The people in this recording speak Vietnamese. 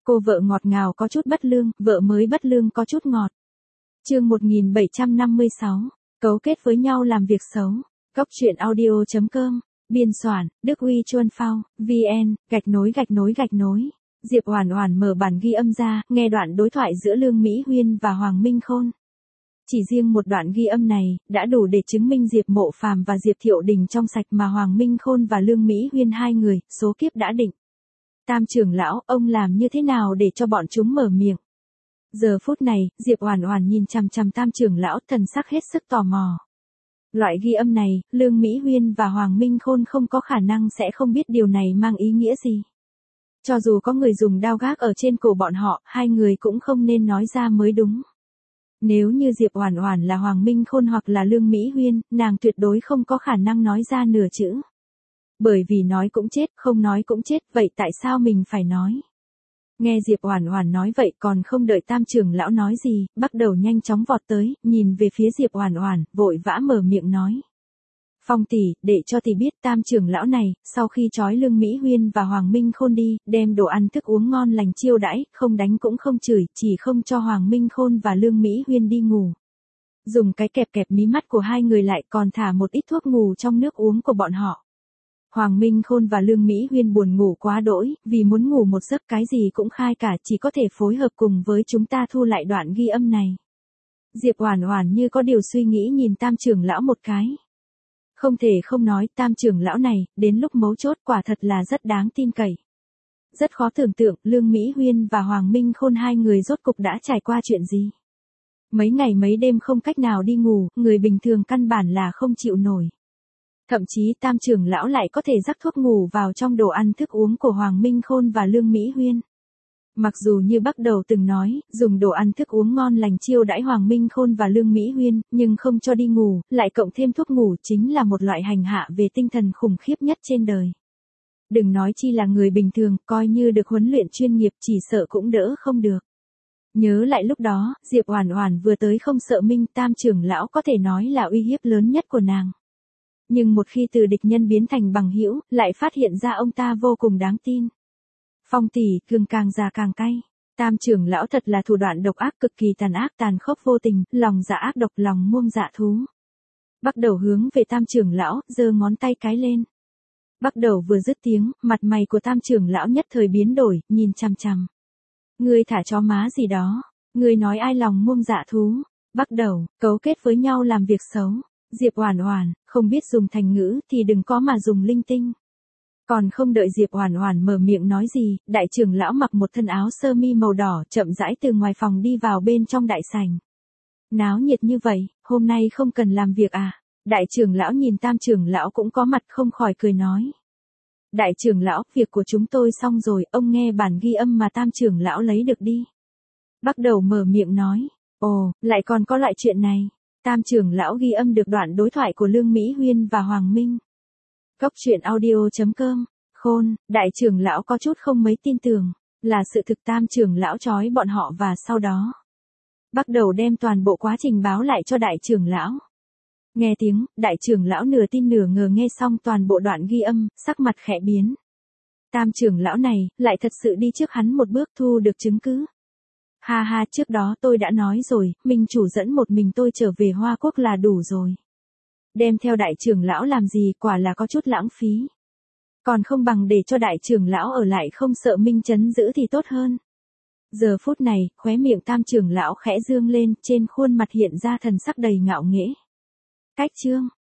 Cô vợ ngọt ngào có chút bất lương, vợ mới bất lương có chút ngọt. Chương 1756. Cấu kết với nhau làm việc xấu. Cốc truyện audio.com. Biên soạn, Đức Huy Chuân Phao, VN, _. Diệp Oản Oản mở bản ghi âm ra, nghe đoạn đối thoại giữa Lương Mỹ Huyên và Hoàng Minh Khôn. Chỉ riêng một đoạn ghi âm này, đã đủ để chứng minh Diệp Mộ Phàm và Diệp Thiệu Đình trong sạch mà Hoàng Minh Khôn và Lương Mỹ Huyên hai người, số kiếp đã định. Tam trưởng lão, ông làm như thế nào để cho bọn chúng mở miệng? Giờ phút này, Diệp Oản Oản nhìn chằm chằm Tam trưởng lão, thần sắc hết sức tò mò. Loại ghi âm này, Lương Mỹ Huyên và Hoàng Minh Khôn không có khả năng sẽ không biết điều này mang ý nghĩa gì. Cho dù có người dùng đao gác ở trên cổ bọn họ, hai người cũng không nên nói ra mới đúng. Nếu như Diệp Oản Oản là Hoàng Minh Khôn hoặc là Lương Mỹ Huyên, nàng tuyệt đối không có khả năng nói ra nửa chữ. Bởi vì nói cũng chết, không nói cũng chết, vậy tại sao mình phải nói? Nghe Diệp Oản Oản nói vậy còn không đợi Tam trưởng lão nói gì, bắt đầu nhanh chóng vọt tới, nhìn về phía Diệp Oản Oản, vội vã mở miệng nói. Phong tỷ, để cho tỷ biết Tam trưởng lão này, sau khi trói Lương Mỹ Huyên và Hoàng Minh Khôn đi, đem đồ ăn thức uống ngon lành chiêu đãi, không đánh cũng không chửi, chỉ không cho Hoàng Minh Khôn và Lương Mỹ Huyên đi ngủ. Dùng cái kẹp kẹp mí mắt của hai người lại còn thả một ít thuốc ngủ trong nước uống của bọn họ. Hoàng Minh Khôn và Lương Mỹ Huyên buồn ngủ quá đỗi, vì muốn ngủ một giấc cái gì cũng khai cả, chỉ có thể phối hợp cùng với chúng ta thu lại đoạn ghi âm này. Diệp Oản Oản như có điều suy nghĩ nhìn Tam trưởng lão một cái. Không thể không nói, Tam trưởng lão này, đến lúc mấu chốt quả thật là rất đáng tin cậy. Rất khó tưởng tượng, Lương Mỹ Huyên và Hoàng Minh Khôn hai người rốt cục đã trải qua chuyện gì. Mấy ngày mấy đêm không cách nào đi ngủ, người bình thường căn bản là không chịu nổi. Thậm chí Tam trưởng lão lại có thể rắc thuốc ngủ vào trong đồ ăn thức uống của Hoàng Minh Khôn và Lương Mỹ Huyên. Mặc dù như bắt đầu từng nói, dùng đồ ăn thức uống ngon lành chiêu đãi Hoàng Minh Khôn và Lương Mỹ Huyên, nhưng không cho đi ngủ, lại cộng thêm thuốc ngủ chính là một loại hành hạ về tinh thần khủng khiếp nhất trên đời. Đừng nói chi là người bình thường, coi như được huấn luyện chuyên nghiệp chỉ sợ cũng đỡ không được. Nhớ lại lúc đó, Diệp Oản Oản vừa tới không sợ Minh Tam trưởng lão có thể nói là uy hiếp lớn nhất của nàng. Nhưng một khi từ địch nhân biến thành bằng hữu, lại phát hiện ra ông ta vô cùng đáng tin. Phong tỷ, gừng càng già càng cay. Tam trưởng lão thật là thủ đoạn độc ác cực kỳ tàn ác tàn khốc vô tình, lòng dạ ác độc lòng muông dạ thú. Bắt đầu hướng về Tam trưởng lão, giơ ngón tay cái lên. Bắt đầu vừa dứt tiếng, mặt mày của Tam trưởng lão nhất thời biến đổi, nhìn chằm chằm. Ngươi thả chó má gì đó, ngươi nói ai lòng muông dạ thú. Bắt đầu, cấu kết với nhau làm việc xấu. Diệp Oản Oản, không biết dùng thành ngữ thì đừng có mà dùng linh tinh. Còn không đợi Diệp Oản Oản mở miệng nói gì, đại trưởng lão mặc một thân áo sơ mi màu đỏ chậm rãi từ ngoài phòng đi vào bên trong đại sảnh. Náo nhiệt như vậy, hôm nay không cần làm việc à? Đại trưởng lão nhìn Tam trưởng lão cũng có mặt không khỏi cười nói. Đại trưởng lão, việc của chúng tôi xong rồi, ông nghe bản ghi âm mà Tam trưởng lão lấy được đi. Bắt đầu mở miệng nói, ồ, lại còn có loại chuyện này. Tam trưởng lão ghi âm được đoạn đối thoại của Lương Mỹ Huyên và Hoàng Minh. Cốc truyện audio.com. Khôn, đại trưởng lão có chút không mấy tin tưởng, là sự thực Tam trưởng lão trói bọn họ và sau đó bắt đầu đem toàn bộ quá trình báo lại cho đại trưởng lão. Nghe tiếng, đại trưởng lão nửa tin nửa ngờ nghe xong toàn bộ đoạn ghi âm, sắc mặt khẽ biến. Tam trưởng lão này, lại thật sự đi trước hắn một bước thu được chứng cứ. Ha ha, trước đó tôi đã nói rồi, minh chủ dẫn một mình tôi trở về Hoa Quốc là đủ rồi. Đem theo đại trưởng lão làm gì quả là có chút lãng phí. Còn không bằng để cho đại trưởng lão ở lại không sợ Minh trấn giữ thì tốt hơn. Giờ phút này, khóe miệng Tam trưởng lão khẽ dương lên, trên khuôn mặt hiện ra thần sắc đầy ngạo nghễ. Cách chương